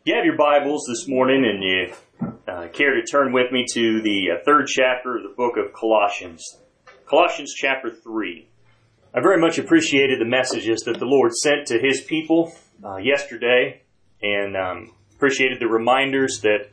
You have your Bibles this morning and you care to turn with me to the third chapter of the book of Colossians. Colossians chapter 3. I very much appreciated the messages that the Lord sent to His people yesterday, and appreciated the reminders that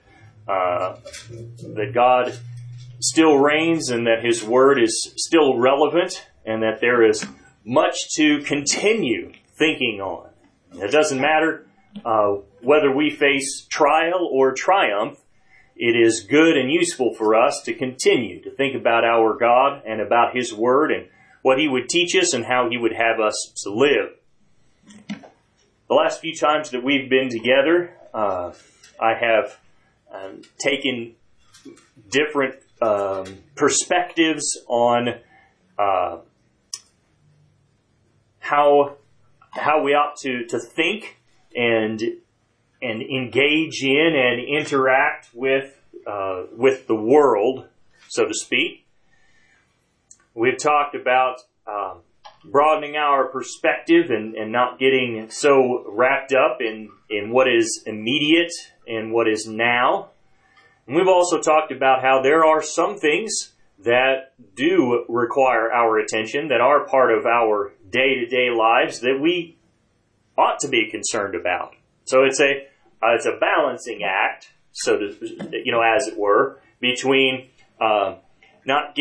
God still reigns and that His Word is still relevant and that there is much to continue thinking on. It doesn't matter whether we face trial or triumph, it is good and useful for us to continue to think about our God and about His Word and what He would teach us and how He would have us to live. The last few times that we've been together, I have taken different perspectives on how we ought to think and engage in and interact with the world, so to speak. We've talked about broadening our perspective and not getting so wrapped up in what is immediate and what is now. And we've also talked about how there are some things that do require our attention, that are part of our day-to-day lives that we ought to be concerned about. So it's a balancing act, so to, as it were, between not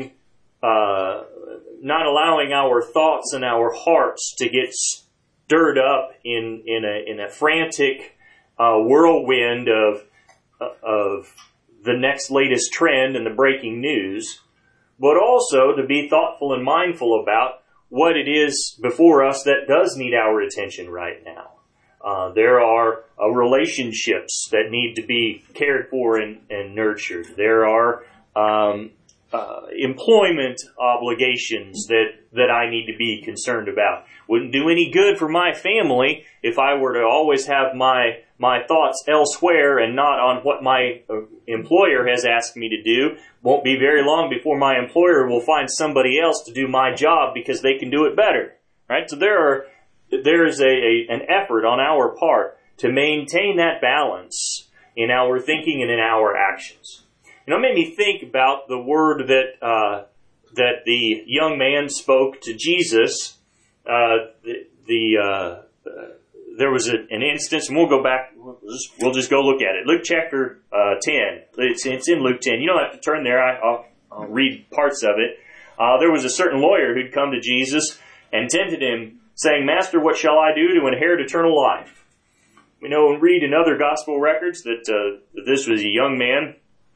allowing our thoughts and our hearts to get stirred up in a frantic whirlwind of the next latest trend and the breaking news, but also to be thoughtful and mindful about what it is before us that does need our attention right now. There are relationships that need to be cared for and nurtured. There are employment obligations that I need to be concerned about. Wouldn't do any good for my family if I were to always have my thoughts elsewhere and not on what my employer has asked me to do. Won't be very long before my employer will find somebody else to do my job because they can do it better. Right? So there's an effort on our part to maintain that balance in our thinking and in our actions. It made me think about the word that the young man spoke to Jesus. There was an instance, and we'll go back. We'll just go look at it. Luke chapter 10. It's in Luke 10. You don't have to turn there. I'll read parts of it. There was a certain lawyer who'd come to Jesus and tempted Him, saying, "Master, what shall I do to inherit eternal life?" We know and read in other gospel records that this was a young man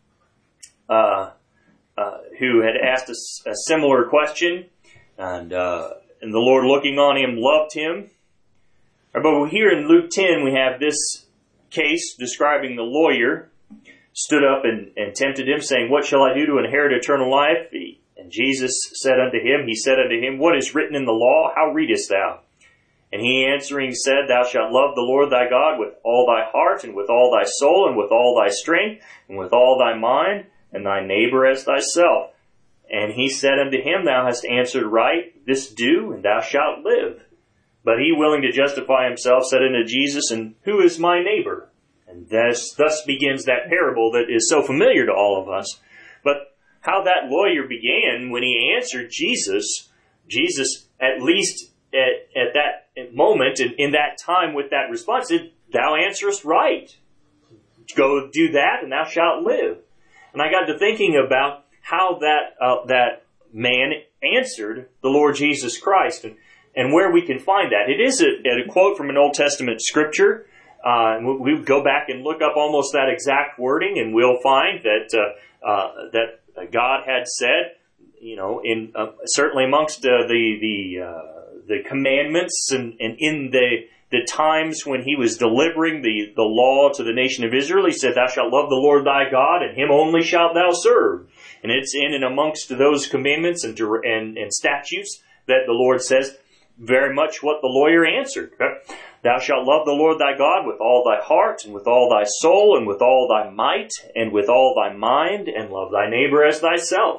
who had asked a similar question, and the Lord, looking on him, loved him. But here in Luke 10, we have this case describing the lawyer stood up and tempted Him, saying, "What shall I do to inherit eternal life?" And Jesus said unto him, He said unto him, "What is written in the law? How readest thou?" And he answering said, "Thou shalt love the Lord thy God with all thy heart, and with all thy soul, and with all thy strength, and with all thy mind, and thy neighbor as thyself." And he said unto him, "Thou hast answered right, this do, and thou shalt live." But he, willing to justify himself, said unto Jesus, "And who is my neighbor?" And thus begins that parable that is so familiar to all of us. But how that lawyer began when he answered Jesus, at least at that moment, in that time with that response, said, "Thou answerest right. Go do that, and thou shalt live." And I got to thinking about how that man answered the Lord Jesus Christ, and where we can find that. It is a quote from an Old Testament scripture. We go back and look up almost that exact wording, and we'll find that God had said, certainly amongst the commandments and in the times when He was delivering the law to the nation of Israel, He said, "Thou shalt love the Lord thy God, and Him only shalt thou serve." And it's in and amongst those commandments and statutes that the Lord says very much what the lawyer answered. "Thou shalt love the Lord thy God with all thy heart, and with all thy soul, and with all thy might, and with all thy mind, and love thy neighbor as thyself."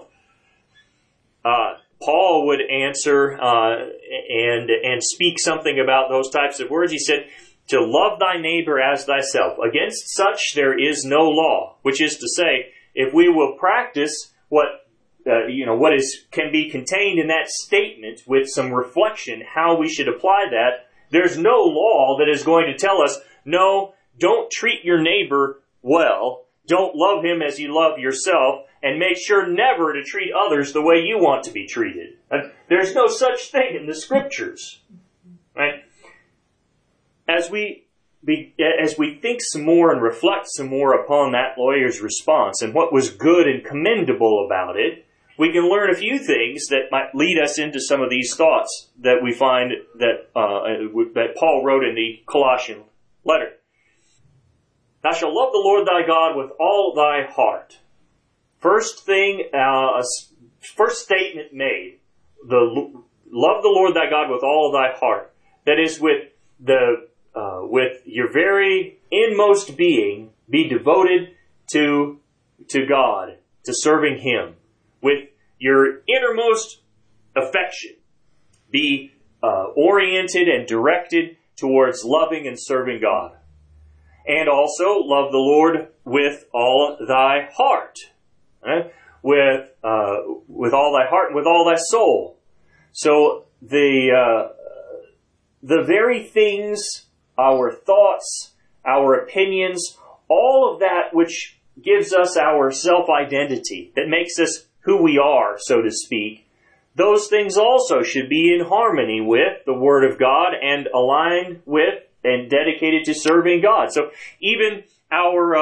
Paul would answer and speak something about those types of words. He said, to love thy neighbor as thyself. Against such there is no law. Which is to say, if we will practice what can be contained in that statement with some reflection, how we should apply that, there's no law that is going to tell us, no, don't treat your neighbor well, don't love him as you love yourself, and make sure never to treat others the way you want to be treated. There's no such thing in the Scriptures. Right? As we think some more and reflect some more upon that lawyer's response and what was good and commendable about it, we can learn a few things that might lead us into some of these thoughts that we find that Paul wrote in the Colossian letter. Thou shalt love the Lord thy God with all thy heart. First statement made. Love the Lord thy God with all thy heart. That is, with your very inmost being, be devoted to God, to serving Him. With your innermost affection, be oriented and directed towards loving and serving God. And also, love the Lord with all thy heart. Right? With all thy heart and with all thy soul. So the very things, our thoughts, our opinions, all of that which gives us our self-identity, that makes us who we are, so to speak, those things also should be in harmony with the Word of God and aligned with and dedicated to serving God. So even our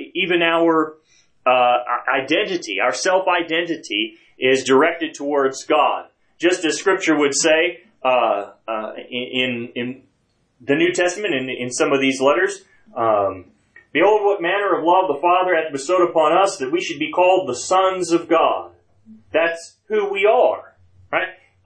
identity, our self-identity, is directed towards God. Just as Scripture would say in the New Testament, in some of these letters, behold, what manner of love the Father hath bestowed upon us, that we should be called the sons of God. That's who we are, right?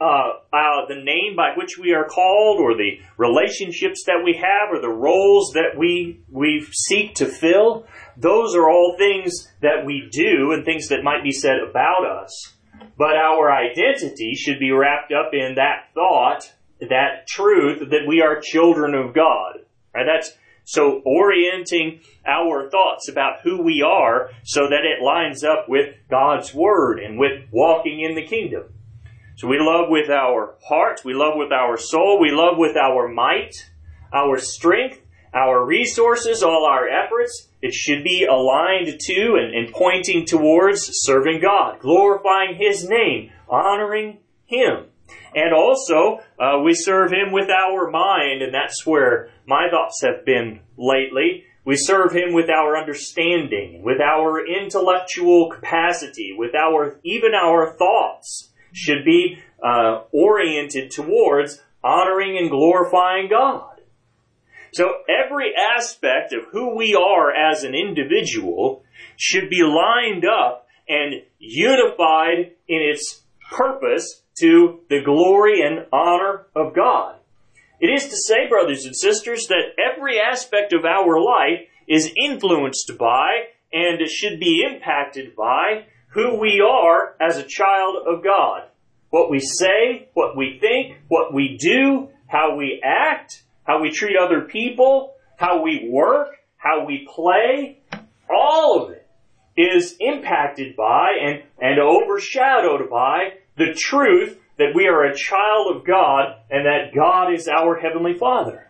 The name by which we are called, or the relationships that we have, or the roles that we seek to fill, those are all things that we do and things that might be said about us. But our identity should be wrapped up in that thought, that truth that we are children of God. Right? That's so orienting our thoughts about who we are so that it lines up with God's Word and with walking in the kingdom. So we love with our heart, we love with our soul, we love with our might, our strength, our resources, all our efforts. It should be aligned to and pointing towards serving God, glorifying His name, honoring Him. And also, we serve Him with our mind, and that's where my thoughts have been lately. We serve Him with our understanding, with our intellectual capacity, with even our thoughts should be oriented towards honoring and glorifying God. So every aspect of who we are as an individual should be lined up and unified in its purpose to the glory and honor of God. It is to say, brothers and sisters, that every aspect of our life is influenced by and should be impacted by who we are as a child of God. What we say, what we think, what we do, how we act, how we treat other people, how we work, how we play, all of it is impacted by and overshadowed by the truth that we are a child of God and that God is our Heavenly Father.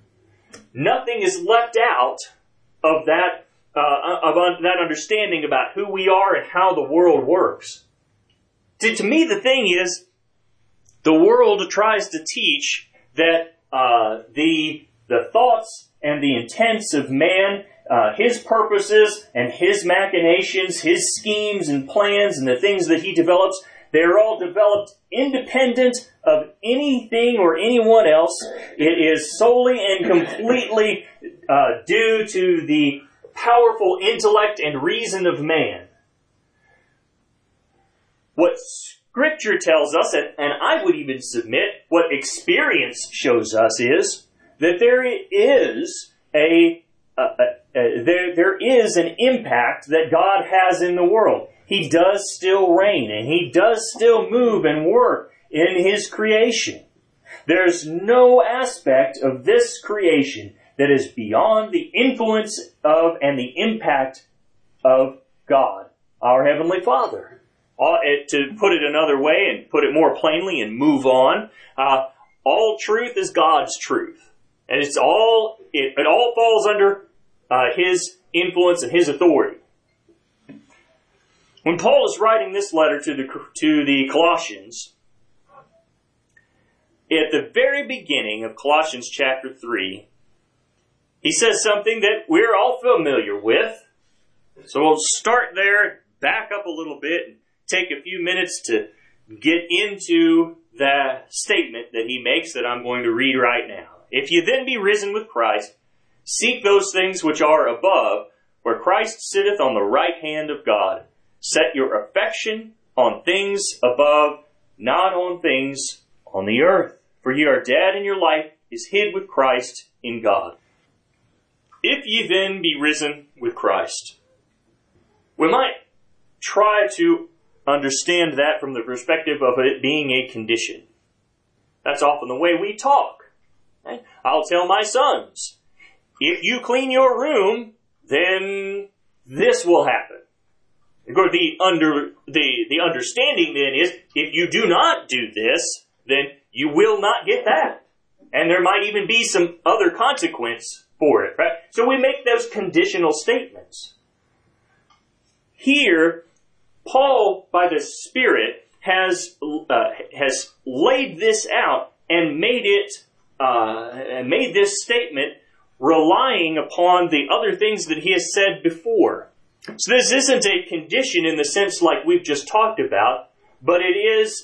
Nothing is left out of that understanding about who we are and how the world works. To me, the thing is, the world tries to teach that the thoughts and the intents of man, his purposes and his machinations, his schemes and plans and the things that he develops, they're all developed independent of anything or anyone else. It is solely and completely due to the powerful intellect and reason of man. What Scripture tells us, and I would even submit what experience shows us, is that there is there is an impact that God has in the world. He does still reign, and He does still move and work in His creation. There's no aspect of this creation that is beyond the influence of and the impact of God, our Heavenly Father. To put it another way and put it more plainly and move on, all truth is God's truth. And it all falls under His influence and His authority. When Paul is writing this letter to the Colossians, at the very beginning of Colossians chapter 3, he says something that we're all familiar with. So we'll start there, back up a little bit, and take a few minutes to get into the statement that he makes that I'm going to read right now. If you then be risen with Christ, seek those things which are above, where Christ sitteth on the right hand of God. Set your affection on things above, not on things on the earth. For ye are dead, and your life is hid with Christ in God. If ye then be risen with Christ. We might try to understand that from the perspective of it being a condition. That's often the way we talk. Okay? I'll tell my sons, if you clean your room, then this will happen. The understanding then is, if you do not do this, then you will not get that. And there might even be some other consequence for it, right? So we make those conditional statements. Here, Paul, by the Spirit, has laid this out and made this statement relying upon the other things that he has said before. So this isn't a condition in the sense like we've just talked about, but it is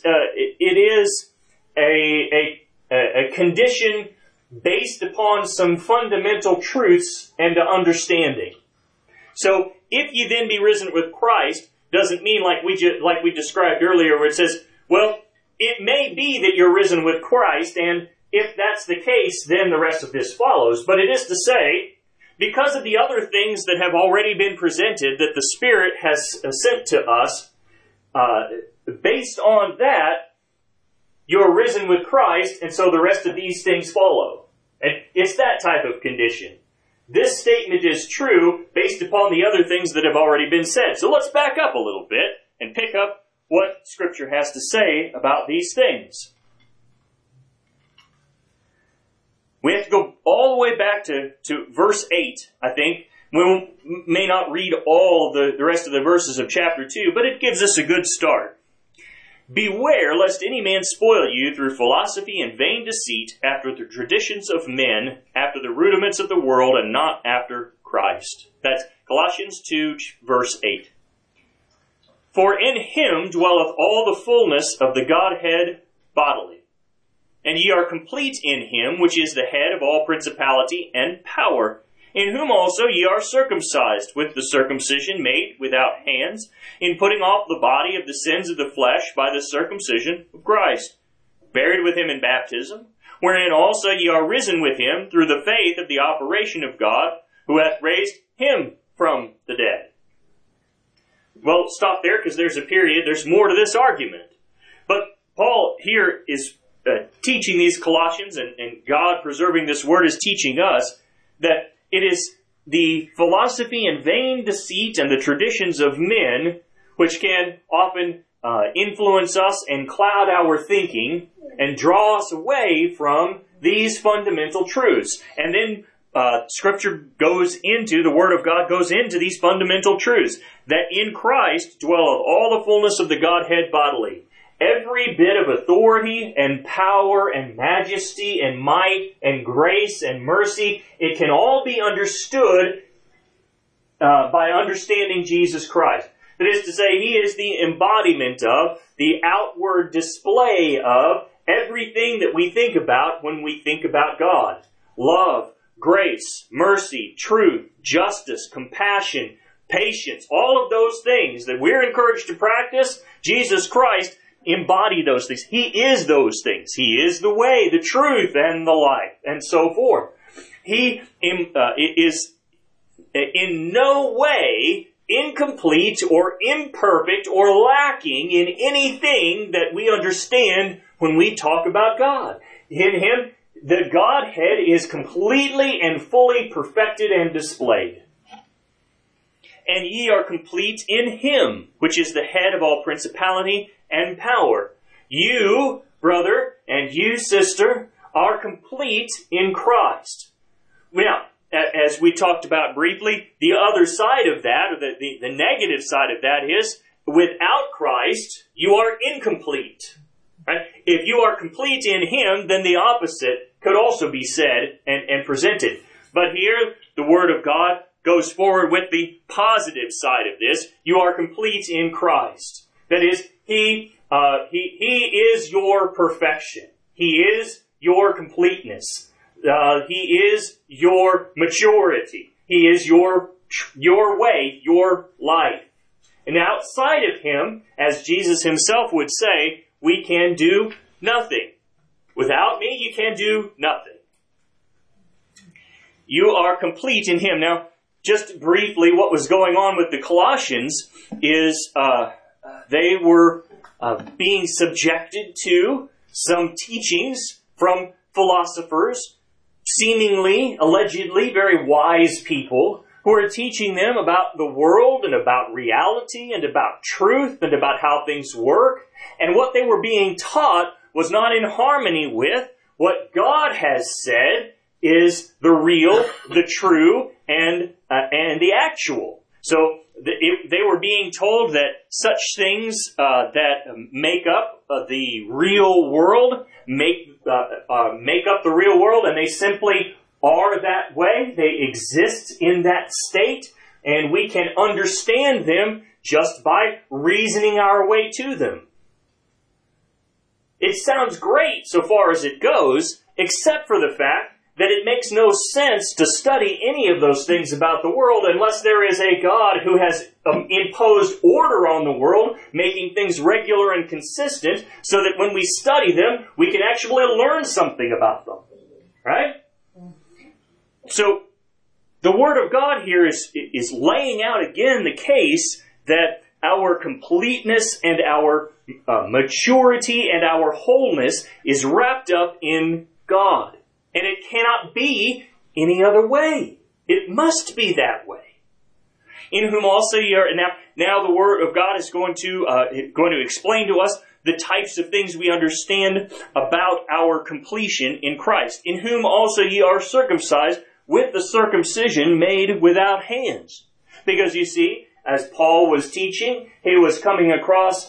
a condition based upon some fundamental truths and understanding. So, if you then be risen with Christ, doesn't mean like we described earlier, where it says, well, it may be that you're risen with Christ, and if that's the case, then the rest of this follows. But it is to say, because of the other things that have already been presented that the Spirit has sent to us, based on that, you're risen with Christ, and so the rest of these things follow. And it's that type of condition. This statement is true based upon the other things that have already been said. So let's back up a little bit and pick up what Scripture has to say about these things. We have to go all the way back to verse 8, I think. We may not read all the rest of the verses of chapter 2, but it gives us a good start. Beware lest any man spoil you through philosophy and vain deceit, after the traditions of men, after the rudiments of the world, and not after Christ. That's Colossians 2, verse 8. For in him dwelleth all the fullness of the Godhead bodily. And ye are complete in him, which is the head of all principality and power, in whom also ye are circumcised, with the circumcision made without hands, in putting off the body of the sins of the flesh by the circumcision of Christ, buried with him in baptism, wherein also ye are risen with him through the faith of the operation of God, who hath raised him from the dead. Well, stop there, because there's a period, there's more to this argument. But Paul here is teaching these Colossians, and God preserving this word is teaching us, that it is the philosophy and vain deceit and the traditions of men which can often influence us and cloud our thinking and draw us away from these fundamental truths. And then Scripture goes into, the Word of God goes into these fundamental truths, that in Christ dwelleth all the fullness of the Godhead bodily. Every bit of authority and power and majesty and might and grace and mercy, it can all be understood by understanding Jesus Christ. That is to say, He is the embodiment of, the outward display of everything that we think about when we think about God. Love, grace, mercy, truth, justice, compassion, patience, all of those things that we're encouraged to practice, Jesus Christ embody those things. He is those things. He is the way, the truth, and the life, and so forth. He is in no way incomplete or imperfect or lacking in anything that we understand when we talk about God. In Him, the Godhead is completely and fully perfected and displayed. And ye are complete in Him, which is the head of all principality and power. You, brother, and you, sister, are complete in Christ. Now, as we talked about briefly, the other side of that, or the negative side of that is, without Christ, you are incomplete. Right? If you are complete in Him, then the opposite could also be said and presented. But here, the Word of God goes forward with the positive side of this. You are complete in Christ. That is, He is your perfection. He is your completeness. He is your maturity. He is your way, your life. And outside of Him, as Jesus Himself would say, we can do nothing. Without me, you can do nothing. You are complete in Him. Now, just briefly, what was going on with the Colossians is they were being subjected to some teachings from philosophers, seemingly, allegedly, very wise people who are teaching them about the world and about reality and about truth and about how things work. And what they were being taught was not in harmony with what God has said is the real, the true, and the actual. So they were being told that such things that make up the real world make up the real world, and they simply are that way. They exist in that state, and we can understand them just by reasoning our way to them. It sounds great so far as it goes, except for the fact that it makes no sense to study any of those things about the world unless there is a God who has imposed order on the world, making things regular and consistent, so that when we study them, we can actually learn something about them. Right? So, the Word of God here is laying out again the case that our completeness and our maturity and our wholeness is wrapped up in God. And it cannot be any other way. It must be that way. In whom also ye are... Now the Word of God is going to explain to us the types of things we understand about our completion in Christ. In whom also ye are circumcised with the circumcision made without hands. Because you see, as Paul was teaching, he was coming across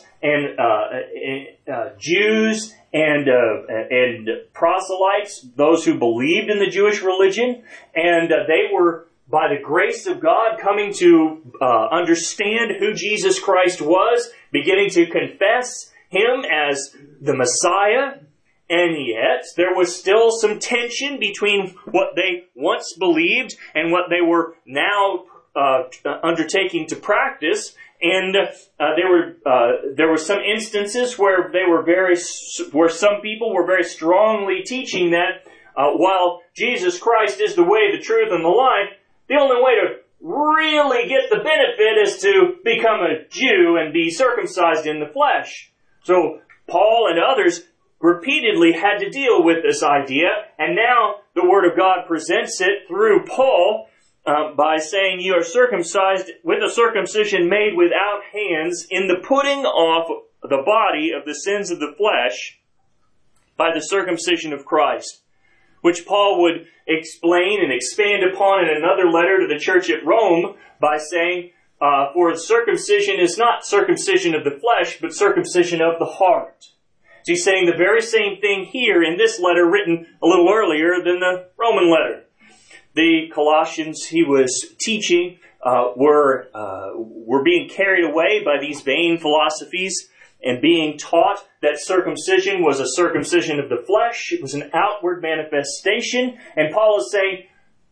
Jews and proselytes, those who believed in the Jewish religion, and they were, by the grace of God, coming to understand who Jesus Christ was, beginning to confess Him as the Messiah, and yet there was still some tension between what they once believed and what they were now undertaking to practice. And there were some instances where where some people were very strongly teaching that while Jesus Christ is the way, the truth, and the life, the only way to really get the benefit is to become a Jew and be circumcised in the flesh. So Paul and others repeatedly had to deal with this idea, and now the Word of God presents it through Paul by saying, "You are circumcised with a circumcision made without hands, in the putting off the body of the sins of the flesh by the circumcision of Christ," which Paul would explain and expand upon in another letter to the church at Rome by saying, "For circumcision is not circumcision of the flesh, but circumcision of the heart." So he's saying the very same thing here in this letter written a little earlier than the Roman letter. The Colossians he was teaching were being carried away by these vain philosophies and being taught that circumcision was a circumcision of the flesh. It was an outward manifestation. And Paul is saying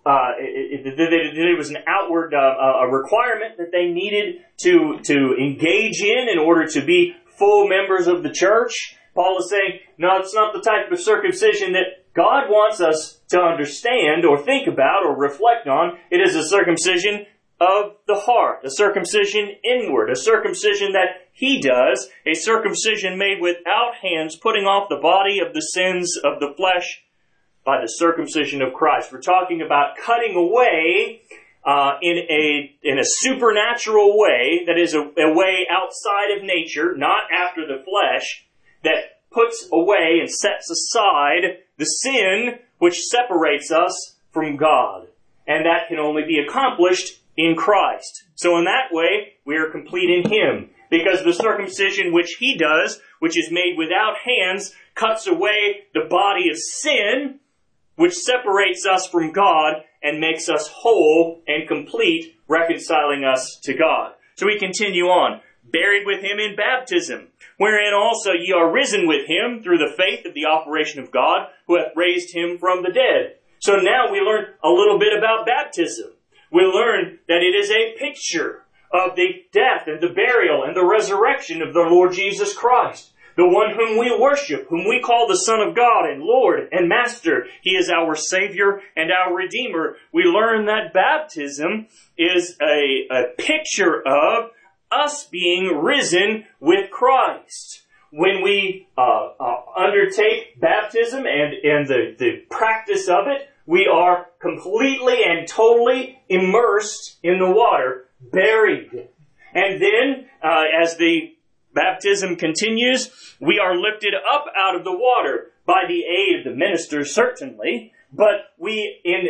it was an outward a requirement that they needed to engage in order to be full members of the church. Paul is saying, no, it's not the type of circumcision that God wants us to understand or think about or reflect on. It is a circumcision of the heart, a circumcision inward, a circumcision that He does, a circumcision made without hands, putting off the body of the sins of the flesh by the circumcision of Christ. We're talking about cutting away in a supernatural way, that is a way outside of nature, not after the flesh, that puts away and sets aside the sin which separates us from God. And that can only be accomplished in Christ. So in that way, we are complete in Him. Because the circumcision which He does, which is made without hands, cuts away the body of sin, which separates us from God and makes us whole and complete, reconciling us to God. So we continue on. Buried with Him in baptism, wherein also ye are risen with Him through the faith of the operation of God, who hath raised Him from the dead. So now we learn a little bit about baptism. We learn that it is a picture of the death and the burial and the resurrection of the Lord Jesus Christ, the one whom we worship, whom we call the Son of God and Lord and Master. He is our Savior and our Redeemer. We learn that baptism is a picture of us being risen with Christ. When we undertake baptism and the practice of it, we are completely and totally immersed in the water, buried. And then, as the baptism continues, we are lifted up out of the water by the aid of the minister, certainly, but we, in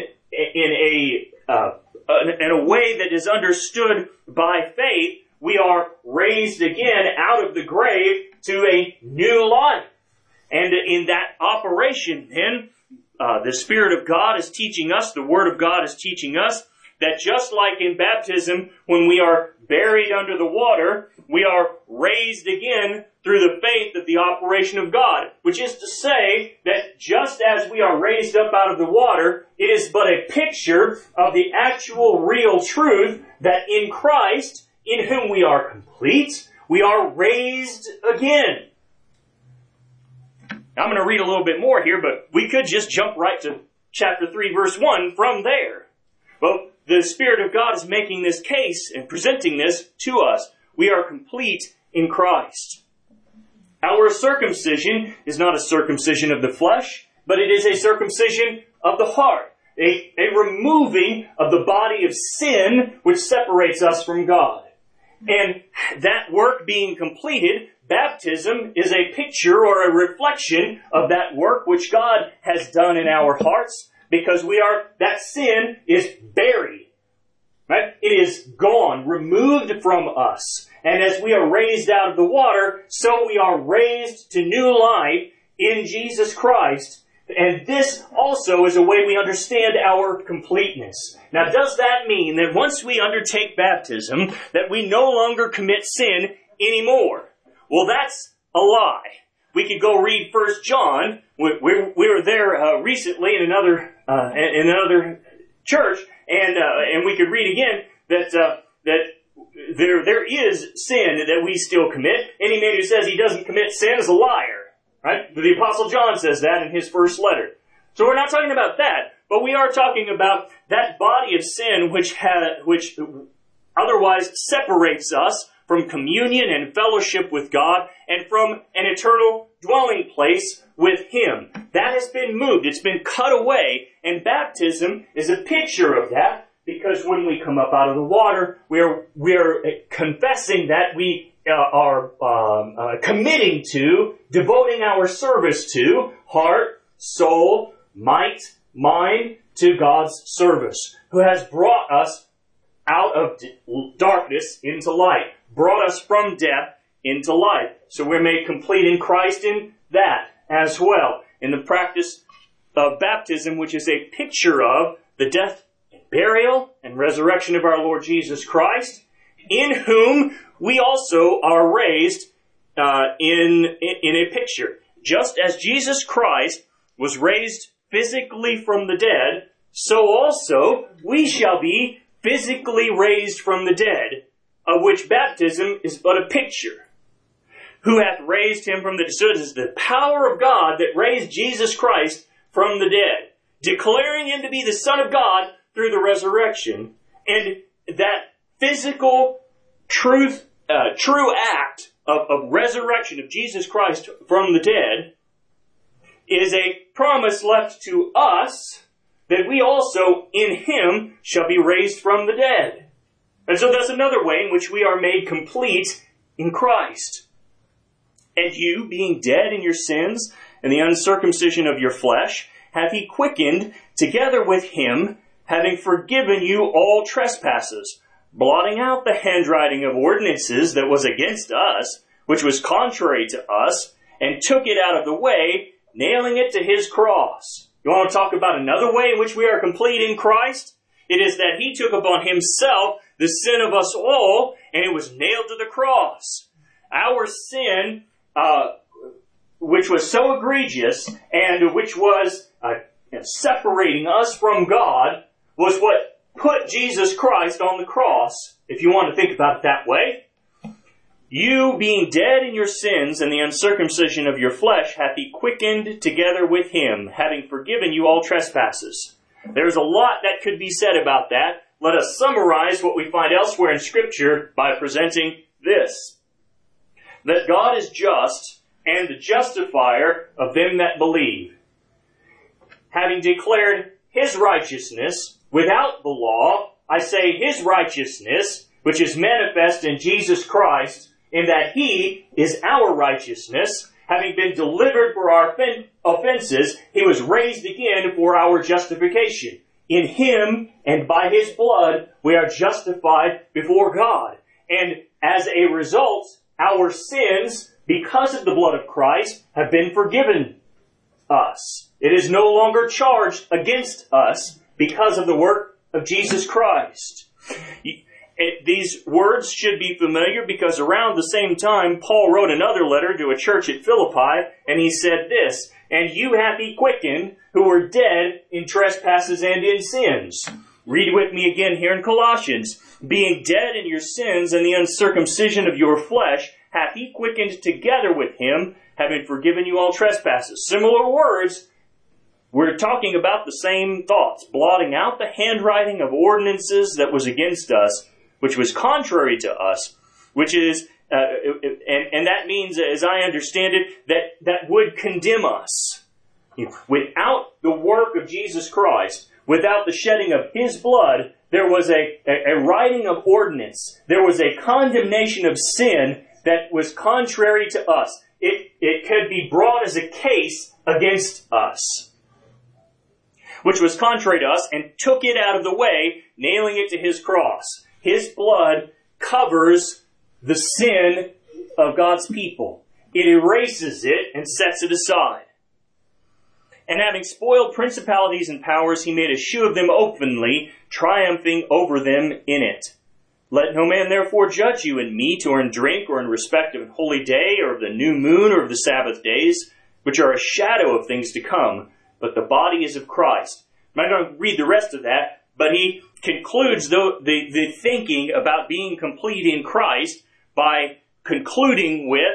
a way that is understood by faith, we are raised again out of the grave to a new life. And in that operation, then, the Spirit of God is teaching us, the Word of God is teaching us, that just like in baptism, when we are buried under the water, we are raised again through the faith of the operation of God. Which is to say that just as we are raised up out of the water, it is but a picture of the actual real truth that in Christ, in whom we are complete, we are raised again. Now, I'm going to read a little bit more here, but we could just jump right to chapter 3, verse 1 from there. Well, the Spirit of God is making this case and presenting this to us. We are complete in Christ. Our circumcision is not a circumcision of the flesh, but it is a circumcision of the heart. A removing of the body of sin which separates us from God. And that work being completed, baptism is a picture or a reflection of that work which God has done in our hearts, because that sin is buried. Right? It is gone, removed from us. And as we are raised out of the water, so we are raised to new life in Jesus Christ. And this also is a way we understand our completeness. Now, does that mean that once we undertake baptism, that we no longer commit sin anymore? Well, that's a lie. We could go read 1 John. We were there recently in another church, and we could read again that there is sin that we still commit. Any man who says he doesn't commit sin is a liar. Right? The Apostle John says that in his first letter. So we're not talking about that, but we are talking about that body of sin which otherwise separates us from communion and fellowship with God and from an eternal dwelling place with Him. That has been moved. It's been cut away, and baptism is a picture of that, because when we come up out of the water, we're confessing that we are committing to, devoting our service to, heart, soul, might, mind, to God's service, who has brought us out of darkness into light, brought us from death into life. So we're made complete in Christ in that as well, in the practice of baptism, which is a picture of the death, burial, and resurrection of our Lord Jesus Christ, in whom we also are raised in a picture. Just as Jesus Christ was raised physically from the dead, so also we shall be physically raised from the dead, of which baptism is but a picture. Who hath raised Him from the dead? So it is the power of God that raised Jesus Christ from the dead, declaring Him to be the Son of God through the resurrection. And that physical true act of resurrection of Jesus Christ from the dead is a promise left to us that we also in Him shall be raised from the dead. And so that's another way in which we are made complete in Christ. And you, being dead in your sins and the uncircumcision of your flesh, hath He quickened together with Him, having forgiven you all trespasses, blotting out the handwriting of ordinances that was against us, which was contrary to us, and took it out of the way, nailing it to His cross. You want to talk about another way in which we are complete in Christ? It is that He took upon Himself the sin of us all, and it was nailed to the cross. Our sin, which was so egregious, and which was separating us from God, was what put Jesus Christ on the cross, if you want to think about it that way. You, being dead in your sins and the uncircumcision of your flesh, hath He quickened together with Him, having forgiven you all trespasses. There's a lot that could be said about that. Let us summarize what we find elsewhere in Scripture by presenting this: that God is just and the justifier of them that believe, having declared His righteousness without the law. I say His righteousness, which is manifest in Jesus Christ, in that He is our righteousness. Having been delivered for our offenses, He was raised again for our justification. In Him and by His blood, we are justified before God. And as a result, our sins, because of the blood of Christ, have been forgiven us. It is no longer charged against us because of the work of Jesus Christ. These words should be familiar because around the same time, Paul wrote another letter to a church at Philippi, and he said this: "And you hath He quickened, who were dead in trespasses and in sins." Read with me again here in Colossians. "Being dead in your sins and the uncircumcision of your flesh, hath He quickened together with Him, having forgiven you all trespasses." Similar words. We're talking about the same thoughts. Blotting out the handwriting of ordinances that was against us, which was contrary to us, which is, and that means, as I understand it, that would condemn us. Without the work of Jesus Christ, without the shedding of His blood, there was a writing of ordinance. There was a condemnation of sin that was contrary to us. It could be brought as a case against us, which was contrary to us, and took it out of the way, nailing it to His cross. His blood covers the sin of God's people. It erases it and sets it aside. "And having spoiled principalities and powers, He made a shew of them openly, triumphing over them in it. Let no man therefore judge you in meat or in drink or in respect of a holy day or of the new moon or of the Sabbath days, which are a shadow of things to come, but the body is of Christ." I'm not going to read the rest of that, but he concludes the thinking about being complete in Christ by concluding with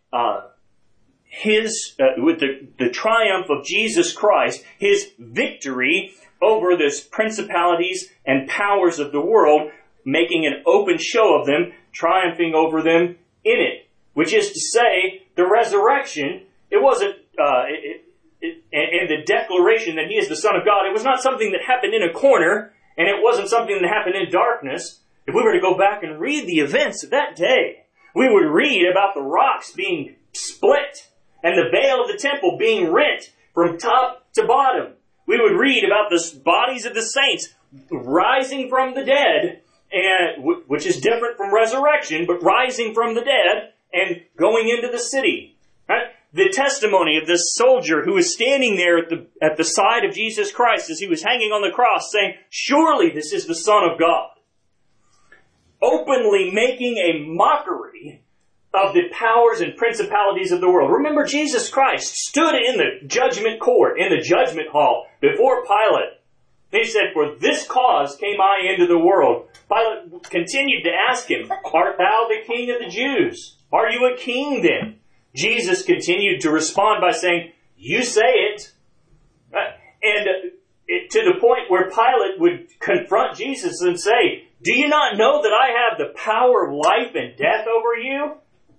the triumph of Jesus Christ, His victory over the principalities and powers of the world, making an open show of them, triumphing over them in it. Which is to say, the resurrection, it wasn't, and the declaration that He is the Son of God, it was not something that happened in a corner, and it wasn't something that happened in darkness. If we were to go back and read the events of that day, we would read about the rocks being split and the veil of the temple being rent from top to bottom. We would read about the bodies of the saints rising from the dead, and which is different from resurrection, but rising from the dead and going into the city. Right? The testimony of this soldier who was standing there at the side of Jesus Christ as He was hanging on the cross, saying, "Surely this is the Son of God." Openly making a mockery of the powers and principalities of the world. Remember, Jesus Christ stood in the judgment court, in the judgment hall, before Pilate. He said, "For this cause came I into the world." Pilate continued to ask Him, "Art thou the King of the Jews? Are you a king then?" Jesus continued to respond by saying, "You say it." And to the point where Pilate would confront Jesus and say, "Do you not know that I have the power of life and death over you?"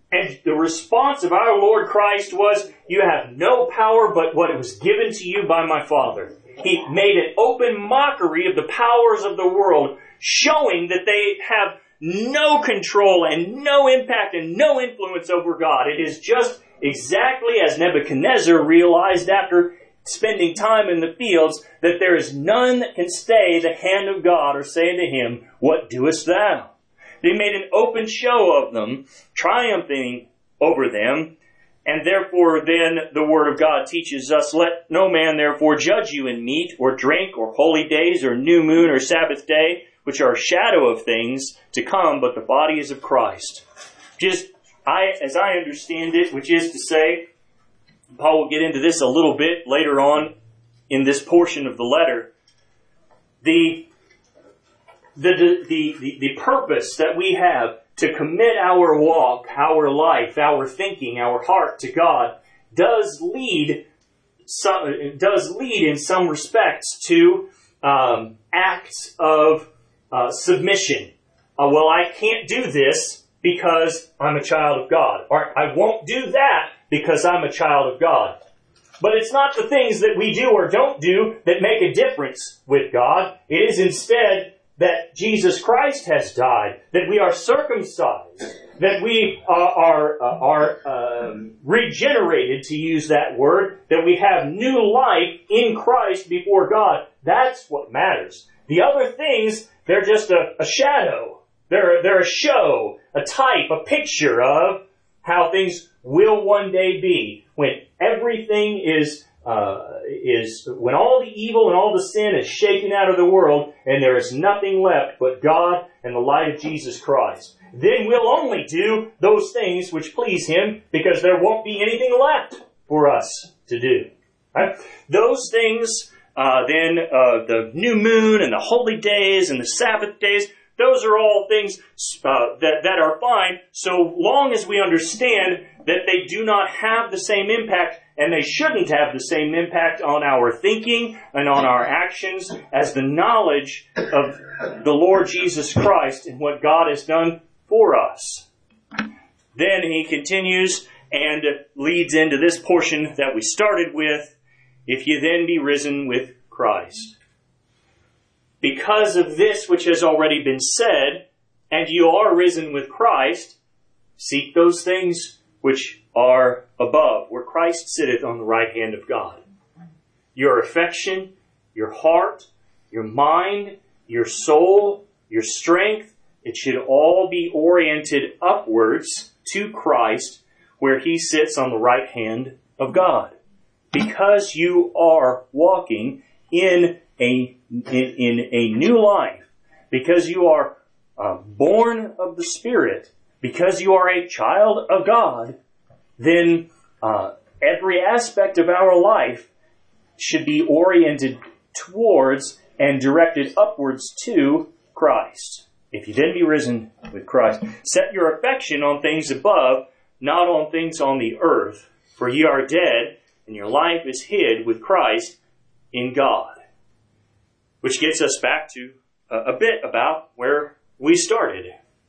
And the response of our Lord Christ was, you have no power but what was given to you by my Father. He made an open mockery of the powers of the world, showing that they have no control and no impact and no influence over God. It is just exactly as Nebuchadnezzar realized after spending time in the fields, that there is none that can stay the hand of God or say unto him, what doest thou? They made an open show of them, triumphing over them, and therefore then the Word of God teaches us, let no man therefore judge you in meat or drink or holy days or new moon or Sabbath day, which are a shadow of things to come, but the body is of Christ. As I understand it, which is to say, Paul will get into this a little bit later on in this portion of the letter. The purpose that we have to commit our walk, our life, our thinking, our heart to God does lead in some respects to acts of submission. Well, I can't do this because I'm a child of God. Or I won't do that because I'm a child of God. But it's not the things that we do or don't do that make a difference with God. It is instead that Jesus Christ has died, that we are circumcised, that we are regenerated, to use that word, that we have new life in Christ before God. That's what matters. The other things, they're just a shadow. They're a show, a type, a picture of how things will one day be, when everything is when all the evil and all the sin is shaken out of the world and there is nothing left but God and the light of Jesus Christ. Then we'll only do those things which please Him, because there won't be anything left for us to do. Right? Those things, the new moon and the holy days and the Sabbath days, those are all things that are fine, so long as we understand that they do not have the same impact, and they shouldn't have the same impact on our thinking and on our actions as the knowledge of the Lord Jesus Christ and what God has done for us. Then he continues and leads into this portion that we started with, if you then be risen with Christ. Because of this which has already been said, and you are risen with Christ, seek those things which are above, where Christ sitteth on the right hand of God. Your affection, your heart, your mind, your soul, your strength, it should all be oriented upwards to Christ, where He sits on the right hand of God. Because you are walking in a new life, because you are born of the Spirit, because you are a child of God, then every aspect of our life should be oriented towards and directed upwards to Christ. If you then be risen with Christ, set your affection on things above, not on things on the earth, for ye are dead, and your life is hid with Christ in God. Which gets us back to a bit about where we started.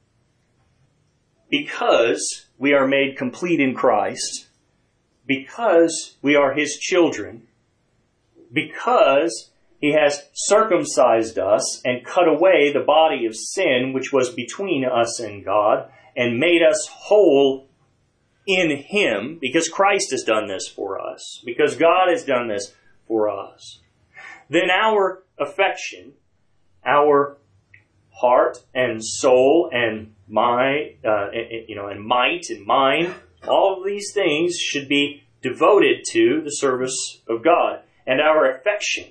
Because we are made complete in Christ, because we are His children, because He has circumcised us and cut away the body of sin which was between us and God, and made us whole in Him, because Christ has done this for us, because God has done this for us, then our affection, our heart and soul and mind, and might and mind, all of these things should be devoted to the service of God. And our affection.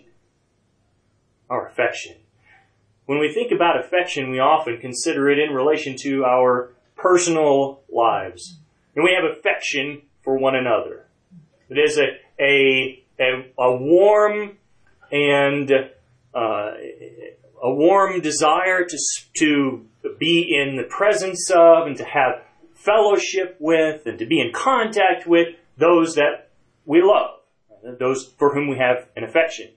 When we think about affection, we often consider it in relation to our personal lives. And we have affection for one another. It is a warm and a warm desire to be in the presence of and to have fellowship with and to be in contact with those that we love, those for whom we have an affection.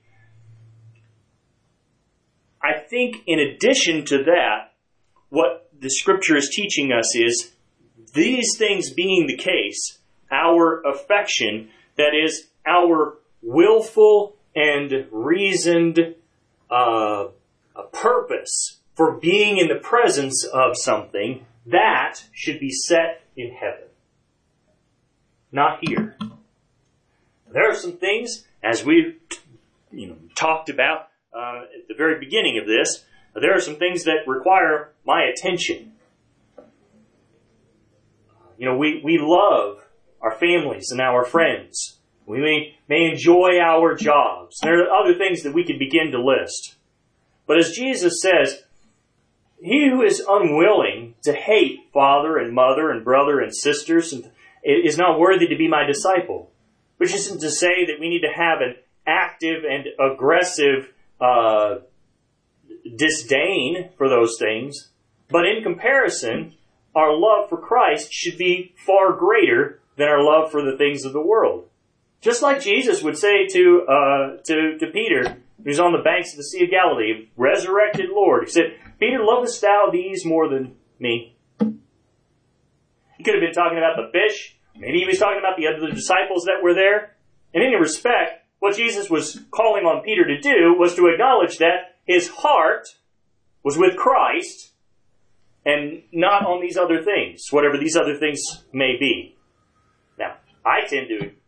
I think in addition to that, what the Scripture is teaching us is these things being the case, our affection, that is, our willful and reasoned purpose for being in the presence of something, that should be set in heaven, not here. There are some things, as we talked about at the very beginning of this, there are some things that require my attention. We love our families and our friends. We may enjoy our jobs. There are other things that we could begin to list. But as Jesus says, he who is unwilling to hate father and mother and brother and sisters is not worthy to be my disciple. Which isn't to say that we need to have an active and aggressive disdain for those things. But in comparison, our love for Christ should be far greater than our love for the things of the world. Just like Jesus would say to Peter, who's on the banks of the Sea of Galilee, resurrected Lord. He said, Peter, lovest thou these more than me? He could have been talking about the fish. Maybe he was talking about the other disciples that were there. In any respect, what Jesus was calling on Peter to do was to acknowledge that his heart was with Christ and not on these other things, whatever these other things may be. Now, I tend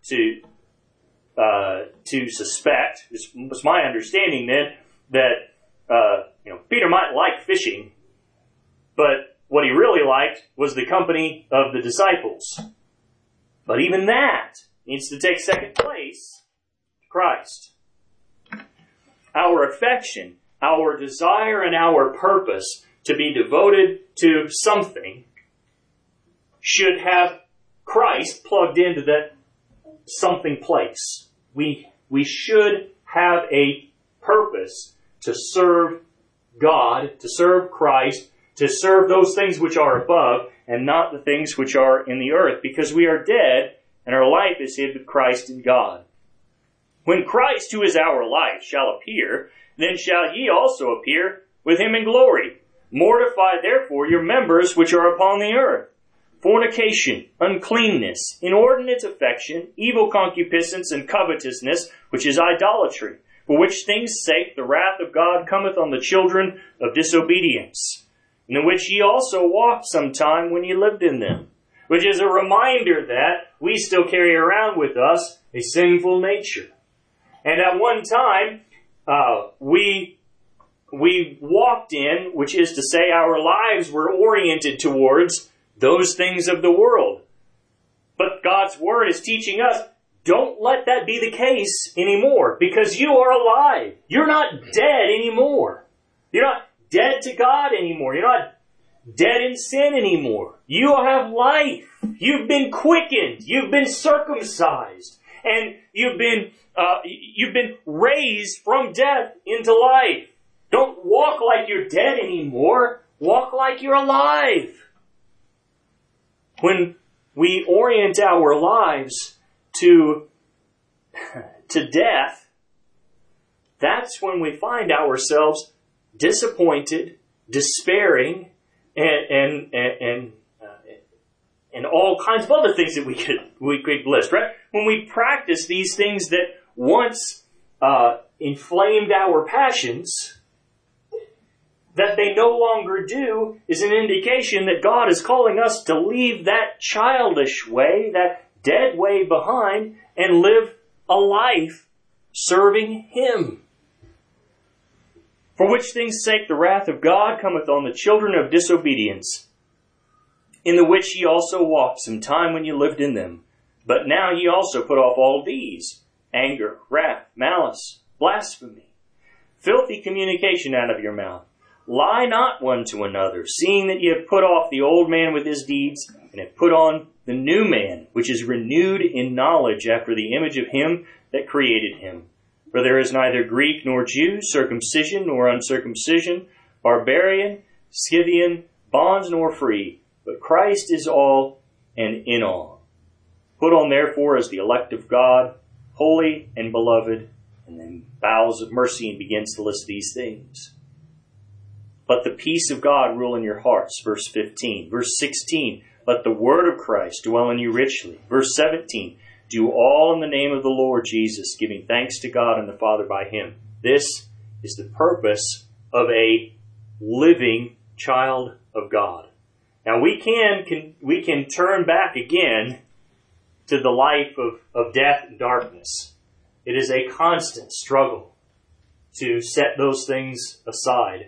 to suspect, it's my understanding then, that Peter might like fishing, but what he really liked was the company of the disciples. But even that needs to take second place to Christ. Our affection, our desire, and our purpose to be devoted to something should have Christ plugged into that something place. We should have a purpose to serve God, to serve Christ, to serve those things which are above, and not the things which are in the earth, because we are dead, and our life is hid with Christ in God. When Christ, who is our life, shall appear, then shall ye also appear with him in glory. Mortify therefore your members which are upon the earth: fornication, uncleanness, inordinate affection, evil concupiscence, and covetousness, which is idolatry, for which things' sake the wrath of God cometh on the children of disobedience, in the which ye also walked sometime when ye lived in them. Which is a reminder that we still carry around with us a sinful nature. And at one time, we walked in, which is to say our lives were oriented towards those things of the world. But God's Word is teaching us, don't let that be the case anymore, because you are alive. You're not dead anymore. You're not dead to God anymore. You're not dead in sin anymore. You have life. You've been quickened. You've been circumcised. And you've been raised from death into life. Don't walk like you're dead anymore. Walk like you're alive. When we orient our lives to death, that's when we find ourselves disappointed, despairing, and all kinds of other things that we could list, right? When we practice these things that once inflamed our passions, that they no longer do, is an indication that God is calling us to leave that childish way, that dead way behind, and live a life serving Him. For which things' sake the wrath of God cometh on the children of disobedience, in the which ye also walked some time when ye lived in them. But now ye also put off all these: anger, wrath, malice, blasphemy, filthy communication out of your mouth. Lie not one to another, seeing that ye have put off the old man with his deeds, and have put on the new man, which is renewed in knowledge after the image of him that created him. For there is neither Greek nor Jew, circumcision nor uncircumcision, barbarian, Scythian, bonds nor free, but Christ is all and in all. Put on therefore as the elect of God, holy and beloved, and then bowels of mercy, and begins to list these things. Let the peace of God rule in your hearts, verse 15. Verse 16, Let the word of Christ dwell in you richly. Verse 17, do all in the name of the Lord Jesus, giving thanks to God and the Father by him. This is the purpose of a living child of God. Now we can turn back again to the life of death and darkness. It is a constant struggle to set those things aside.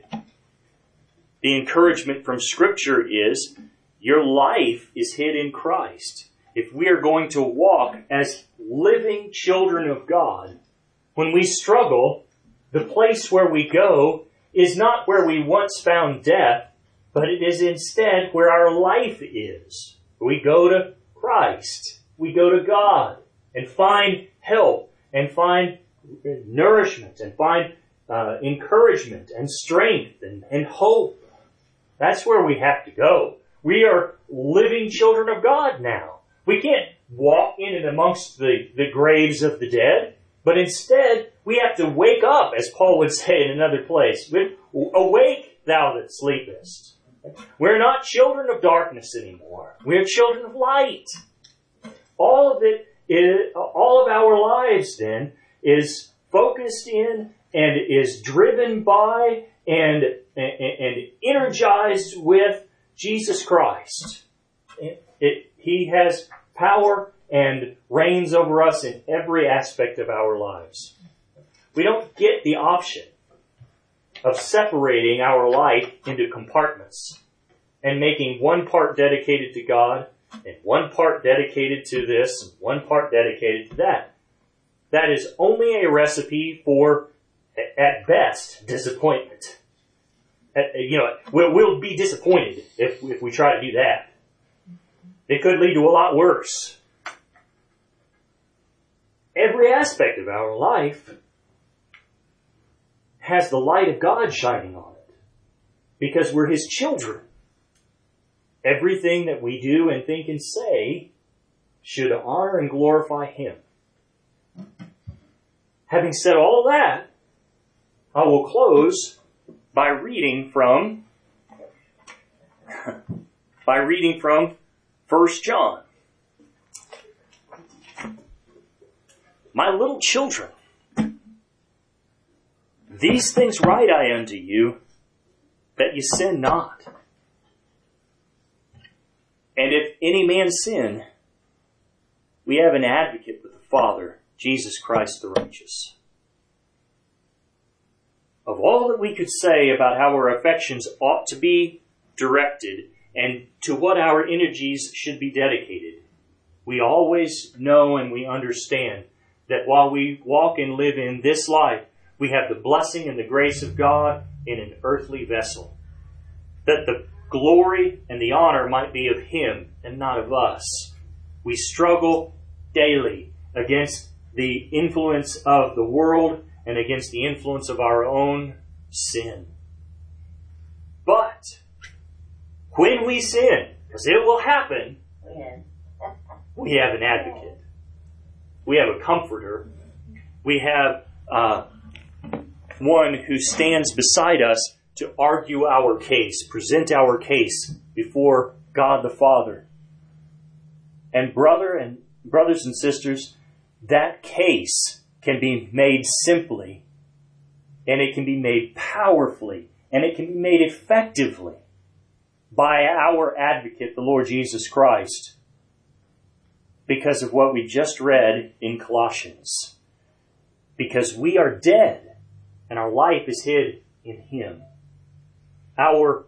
The encouragement from Scripture is, your life is hid in Christ. If we are going to walk as living children of God, when we struggle, the place where we go is not where we once found death, but it is instead where our life is. We go to Christ. We go to God and find help and find nourishment and find encouragement and strength and hope. That's where we have to go. We are living children of God now. We can't walk in and amongst the graves of the dead, but instead we have to wake up, as Paul would say in another place. Awake, thou that sleepest. We're not children of darkness anymore. We're children of light. All of our lives then is focused in and is driven by and energized with Jesus Christ. He has power and reigns over us in every aspect of our lives. We don't get the option of separating our life into compartments and making one part dedicated to God and one part dedicated to this and one part dedicated to that. That is only a recipe for, at best, disappointment. We'll be disappointed if we try to do that. It could lead to a lot worse. Every aspect of our life has the light of God shining on it because we're His children. Everything that we do and think and say should honor and glorify Him. Having said all that, I will close by reading from 1 John. My little children, these things write I unto you, that you sin not. And if any man sin, we have an advocate with the Father, Jesus Christ the righteous. Of all that we could say about how our affections ought to be directed and to what our energies should be dedicated, we always know and we understand that while we walk and live in this life, we have the blessing and the grace of God in an earthly vessel. That the glory and the honor might be of Him and not of us. We struggle daily against the influence of the world and against the influence of our own sin. But when we sin, because it will happen, we have an advocate. We have a comforter. We have one who stands beside us to argue our case, present our case before God the Father. And brothers and sisters, that case can be made simply, and it can be made powerfully, and it can be made effectively by our advocate, the Lord Jesus Christ, because of what we just read in Colossians. Because we are dead, and our life is hid in Him. Our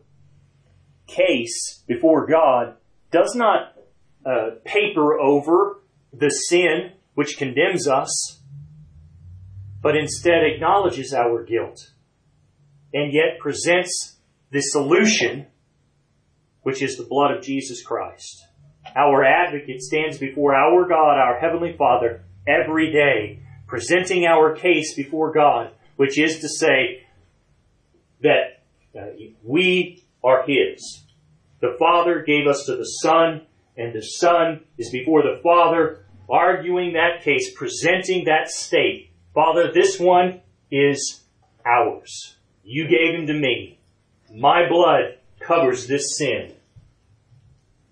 case before God does not paper over the sin which condemns us, but instead acknowledges our guilt and yet presents the solution, which is the blood of Jesus Christ. Our advocate stands before our God, our Heavenly Father, every day, presenting our case before God, which is to say that we are His. The Father gave us to the Son, and the Son is before the Father, arguing that case, presenting that state. Father, this one is ours. You gave him to me. My blood covers this sin.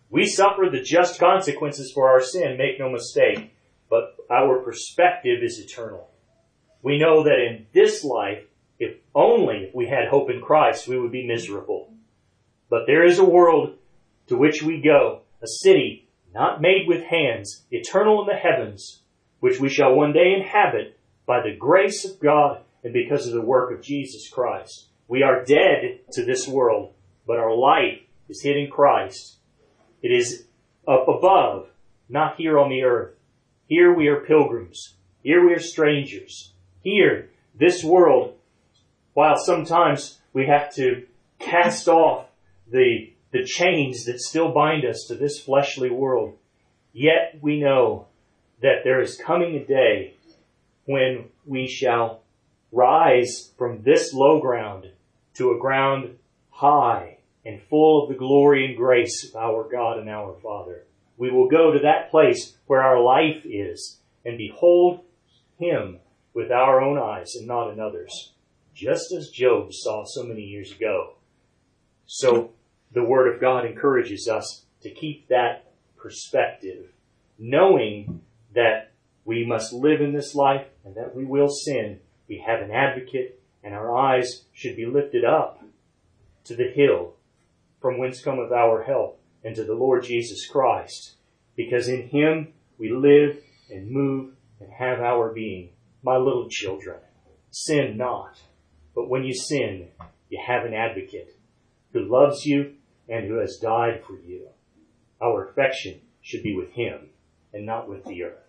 We suffer the just consequences for our sin, make no mistake, but our perspective is eternal. We know that in this life, if we had hope in Christ, we would be miserable. But there is a world to which we go, a city not made with hands, eternal in the heavens, which we shall one day inhabit by the grace of God and because of the work of Jesus Christ. We are dead to this world, but our life is hid in Christ. It is up above, not here on the earth. Here we are pilgrims. Here we are strangers. Here, this world, while sometimes we have to cast off the chains that still bind us to this fleshly world, yet we know that there is coming a day when we shall rise from this low ground to a ground high and full of the glory and grace of our God and our Father. We will go to that place where our life is and behold Him with our own eyes and not another's, just as Job saw so many years ago. So the Word of God encourages us to keep that perspective, knowing that we must live in this life and that we will sin. We have an advocate, and our eyes should be lifted up to the hill from whence cometh our help, and to the Lord Jesus Christ, because in Him we live and move and have our being. My little children, sin not, but when you sin, you have an advocate who loves you and who has died for you. Our affection should be with Him and not with the earth.